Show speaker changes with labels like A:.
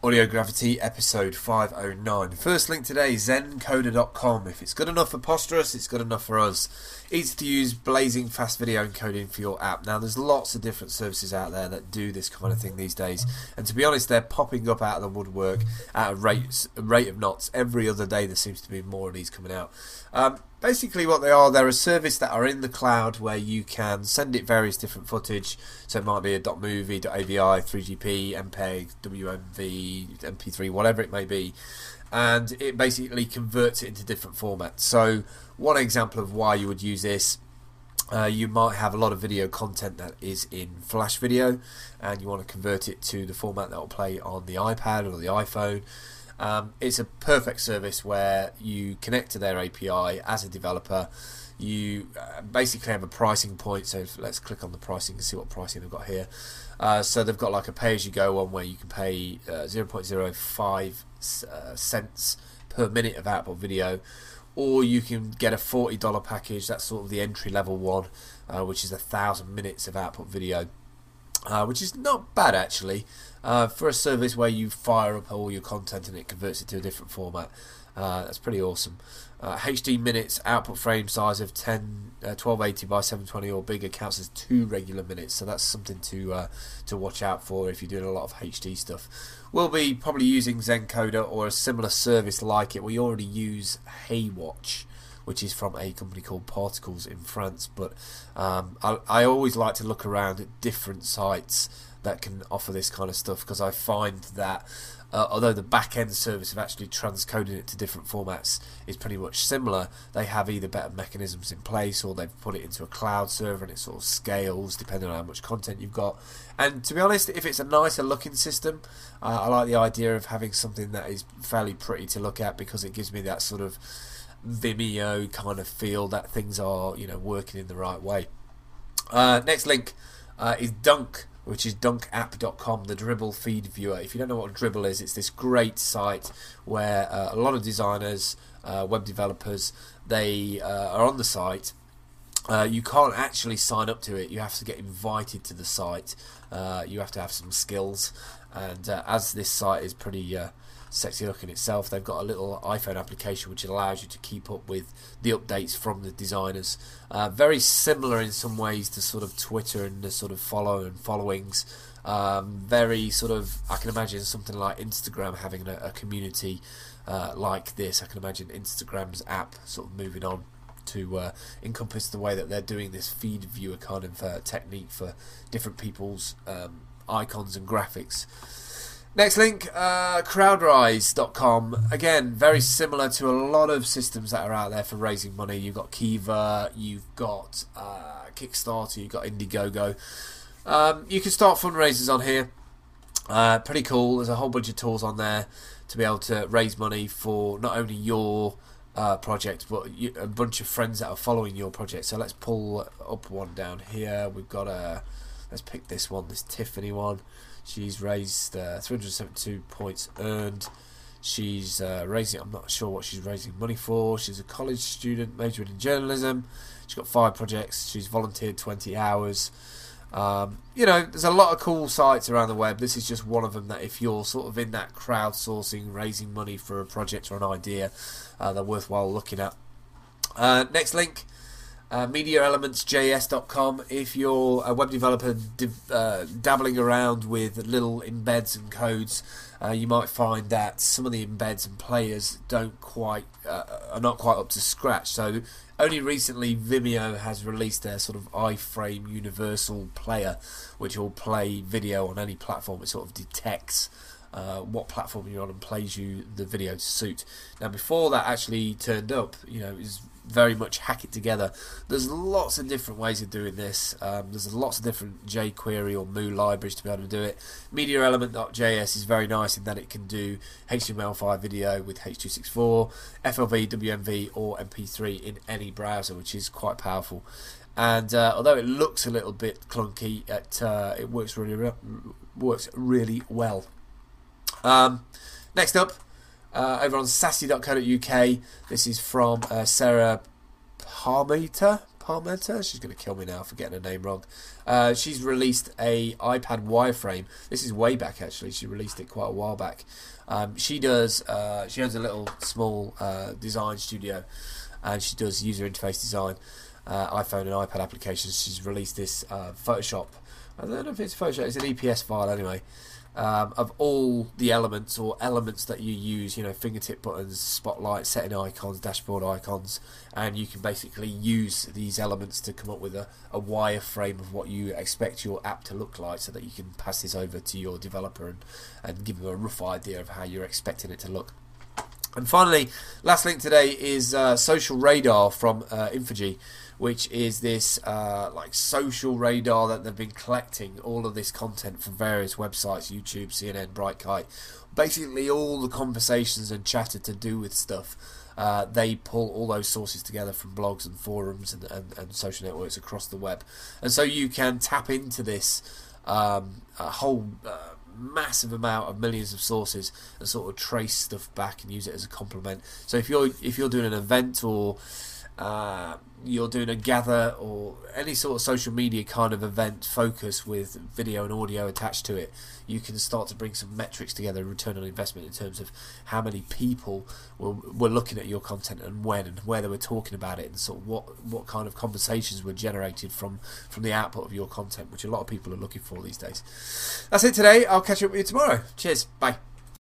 A: Audio Gravity episode 509. First link today, zencoder.com. If it's good enough for Posterous, it's good enough for us. Easy to use, blazing fast video encoding for your app. Now there's lots of different services out there that do this kind of thing these days, and to be honest they're popping up out of the woodwork at a rate of knots. Every other day there seems to be more of these coming out. Basically what they are, they're a service that are in the cloud where you can send it various different footage. So it might be a .movie, .avi, 3GP, MPEG, WMV, MP3, whatever it may be, and it basically converts it into different formats. So one example of why you would use this, you might have a lot of video content that is in Flash video and you want to convert it to the format that will play on the iPad or the iPhone. It's a perfect service where you connect to their API as a developer. You basically have a pricing point, so let's click on the pricing and see what pricing they've got here. So they've got like a pay-as-you-go one where you can pay 0.05 cents per minute of output video, or you can get a $40 package. That's sort of the entry-level one, which is 1,000 minutes of output video. Which is not bad actually for a service where you fire up all your content and it converts it to a different format. That's pretty awesome. HD minutes, output frame size of 1280 by 720 or bigger counts as 2 regular minutes, so that's something to watch out for if you're doing a lot of HD stuff. We'll be probably using Zencoder or a similar service like it. We already use Haywatch, which is from a company called Particles in France, but I always like to look around at different sites that can offer this kind of stuff, because I find that although the back-end service of actually transcoding it to different formats is pretty much similar, they have either better mechanisms in place or they've put it into a cloud server and it sort of scales depending on how much content you've got. And to be honest, if it's a nicer looking system, I like the idea of having something that is fairly pretty to look at, because it gives me that sort of Vimeo kind of feel that things are, you know, working in the right way. Next link is Dunk, which is dunkapp.com, the Dribbble feed viewer. If you don't know what Dribbble is, it's this great site where a lot of designers, web developers, they are on the site. You can't actually sign up to it. You have to get invited to the site. You have to have some skills, and as this site is pretty sexy looking itself, they've got a little iPhone application which allows you to keep up with the updates from the designers. Very similar in some ways to sort of Twitter and the sort of follow and followings. Very sort of, I can imagine something like Instagram having a community like this. I can imagine Instagram's app sort of moving on to encompass the way that they're doing this feed viewer kind of technique for different people's icons and graphics. Next link, crowdrise.com. Again, very similar to a lot of systems that are out there for raising money. You've got Kiva, you've got Kickstarter, you've got Indiegogo. You can start fundraisers on here. Pretty cool. There's a whole bunch of tools on there to be able to raise money for not only your project, but a bunch of friends that are following your project. So let's pull up one down here. We've got let's pick this one, this Tiffany one. She's raised 372 points earned. She's raising, I'm not sure what she's raising money for. She's a college student majoring in journalism. She's got 5 projects. She's volunteered 20 hours. You know, there's a lot of cool sites around the web. This is just one of them that if you're sort of in that crowdsourcing, raising money for a project or an idea, they're worthwhile looking at. Next link, MediaElementsJS.com. If you're a web developer dabbling around with little embeds and codes, you might find that some of the embeds and players are not quite up to scratch. So only recently Vimeo has released their sort of iframe universal player, which will play video on any platform. It sort of detects what platform you're on and plays you the video to suit. Now before that actually turned up, you know, it was very much hack it together. There's lots of different ways of doing this. There's lots of different jQuery or Moo libraries to be able to do it. MediaElement.js is very nice in that it can do HTML5 video with H.264, FLV, WMV or MP3 in any browser, which is quite powerful. And although it looks a little bit clunky, it works really well. Next up, over on sassy.co.uk, this is from Sarah Parmeter. Parmenter. She's going to kill me now for getting her name wrong. She's released a iPad wireframe. This is way back actually. She released it quite a while back. She owns a little small design studio, and she does user interface design, iPhone and iPad applications. She's released this Photoshop. I don't know if it's Photoshop. It's an EPS file anyway. Of all the elements that you use, fingertip buttons, spotlight, setting icons, dashboard icons, and you can basically use these elements to come up with a wireframe of what you expect your app to look like, so that you can pass this over to your developer and give them a rough idea of how you're expecting it to look. And finally, last link today is Social Radar from Infogy, which is this social radar that they've been collecting all of this content from various websites, YouTube, CNN, Brightkite, basically all the conversations and chatter to do with stuff. They pull all those sources together from blogs and forums and social networks across the web, and so you can tap into this whole massive amount of millions of sources and sort of trace stuff back and use it as a complement. So if you're doing an event, or you're doing a gather, or any sort of social media kind of event focus with video and audio attached to it, you can start to bring some metrics together, return on investment, in terms of how many people were looking at your content and when and where they were talking about it, and sort of what kind of conversations were generated from the output of your content, which a lot of people are looking for these days. That's it today. I'll catch up with you tomorrow. Cheers. Bye.